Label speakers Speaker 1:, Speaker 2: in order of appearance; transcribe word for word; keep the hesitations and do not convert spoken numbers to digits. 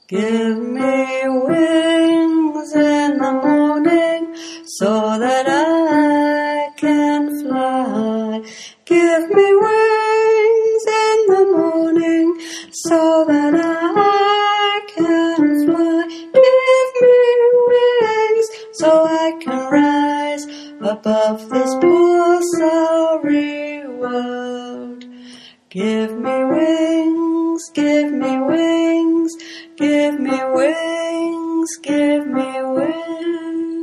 Speaker 1: Give me wings in the morning so that I can fly. Give me wings in the morning so that I can fly. Give me wings so I can rise above this poor sorry world. Give me wings, give me wings, give me wings, give me wings.